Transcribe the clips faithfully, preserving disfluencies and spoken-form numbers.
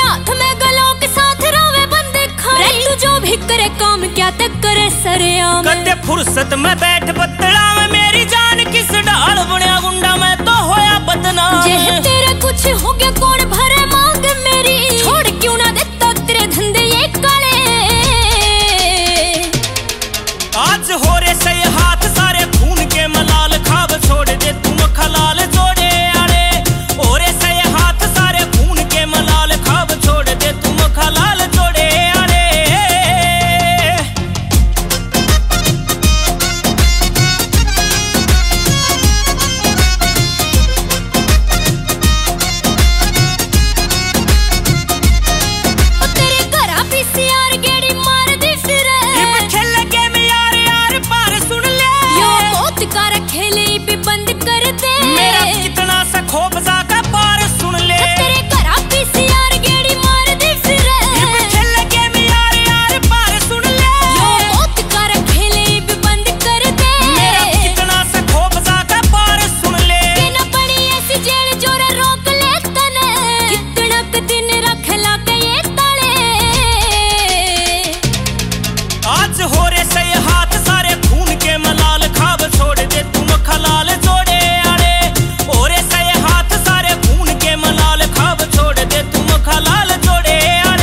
हाथ में गलों के साथ रावे बंदे खाए। तू जो भी करे काम क्या तक करे सरेआम। कदे फुर्सत में बैठ बतड़ा में मेरी जान किस डाल बुनिया गुंडा में तो होया बदनाम। जे तेरा कुछ हो गया कौन भरे मांग मेरी, छोड़ क्यों ना देता तेरे धंधे ये काले। आज हो रे सही हाथ सारे खून के मलाल खाब छोड़ दे तुम खलाल जोड़े आड़े। हो रे सही हाथ सारे खून के मलाल खाब छोड़ दे तुम खलाल जोड़े आड़े। तेरे घरा पीसीआर गेड़ी मार दी फिर खेल गेम यार यार पार सुन ले। यो मौत का खेले भी बंद कर दे। मेरा कितना सा खौफ जाका पार सुन ले। तेरे घरा पीसीआर गेड़ी मार दी फिर खेल गेम यार यार पार सुन ले। यो मौत का खेले भी बंद कर दे। मेरा कितना सा खौफ जाका पार सुन ले। कि न पड़ी ऐसी जेल जोरा रोक ले तने, कितना क दिन रख ला के ये ताले। आज हो रे सही हाथ सारे खून के मलाल खाब छोड़ दे तुम खलाल जोड़े आड़े। हो रे सही हाथ सारे खून के मलाल खाब छोड़ दे तुम खलाल जोड़े आड़े।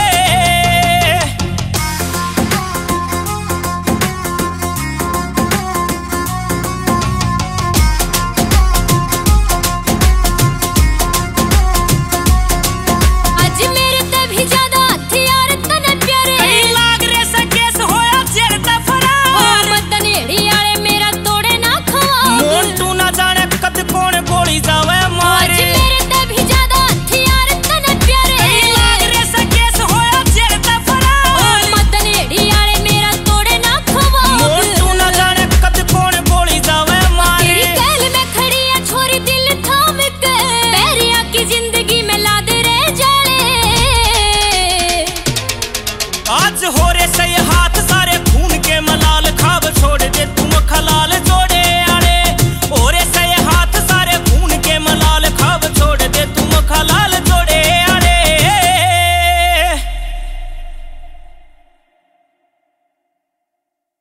आज मेरे ते भी ज्यादा हथियार तने प्यारे। कई लाग रे सा केस होया जेल दा फरार। मतनेड़ी आले मेरा तोड़े ना खवा। मोंटू ना जाने कद कौन गोली जावे आज मारे। मेरे ते भी ज्यादा हथियार तने प्यारे। कई लाग रे सा केस होया जेल दा फरार। मतनेड़ी आले मेरा तोड़े ना खवा। मोंटू ना जाने कद कौन गोली जावे मारे। तेरी कैल में खड़ी है छोरी दिल थाम के, पैरिया की जिंदगी में ला दे रे जाले। आज हो रे सही